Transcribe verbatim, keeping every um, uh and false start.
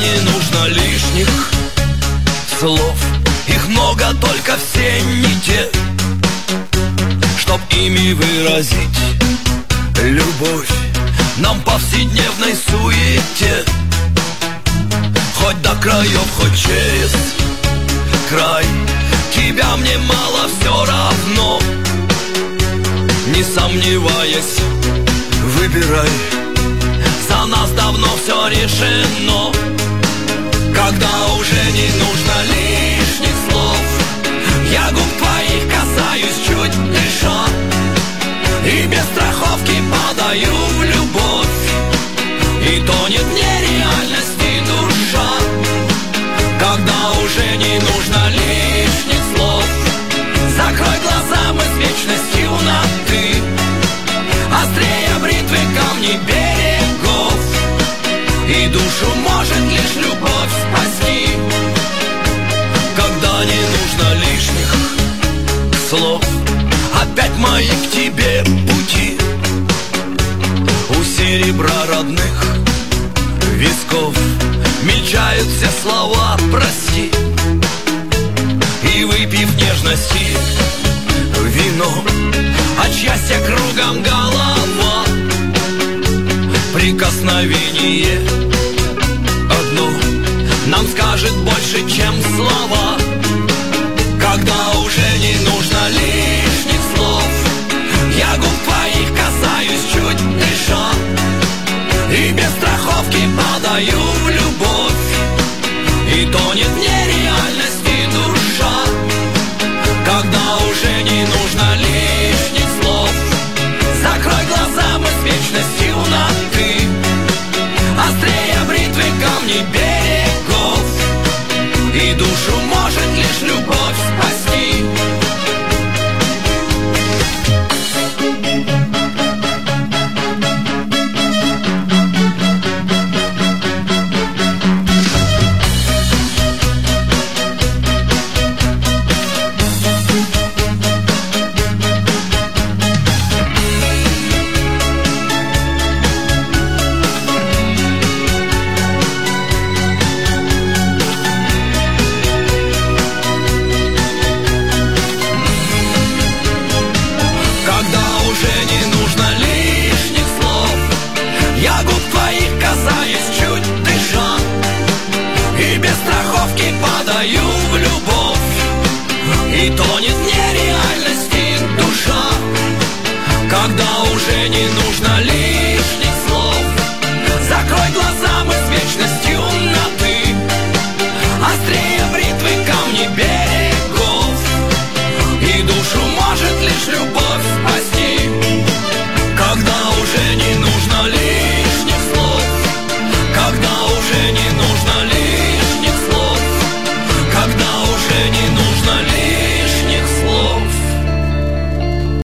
не нужно лишних слов. Их много, только все не те, чтоб ими выразить любовь нам повседневной суете. Хоть до краев, хоть через край, тебя мне мало, все равно. Не сомневаясь, выбирай, за нас давно все решено. Когда уже не нужно лишних слов, я губ твоих касаюсь, чуть дыша, и без страховки подаю в любовь. И тонет в нереальности душа. Когда уже не нужно лишних слов, закрой глаза, мы с вечностью на ты. Острее бритвы камни берегов, и душу может лишь любовь спасти. Когда не нужно лишних слов, опять мои к тебе пути. У серебра родных висков мельчают все слова «прости». И выпив нежности вино, от счастья кругом голова, прикосновение одно нам скажет больше, чем слова. Когда уже не нужно лишних слов, я губ твоих касаюсь, чуть дыша, и без страховки подаю в любовь. И тонет в нереальности душа. Когда уже не нужно лишних слов, закрой глаза, мы с вечностью на ты. Острее бритвы камни берегов, и душу может лишь любовь спасти. Я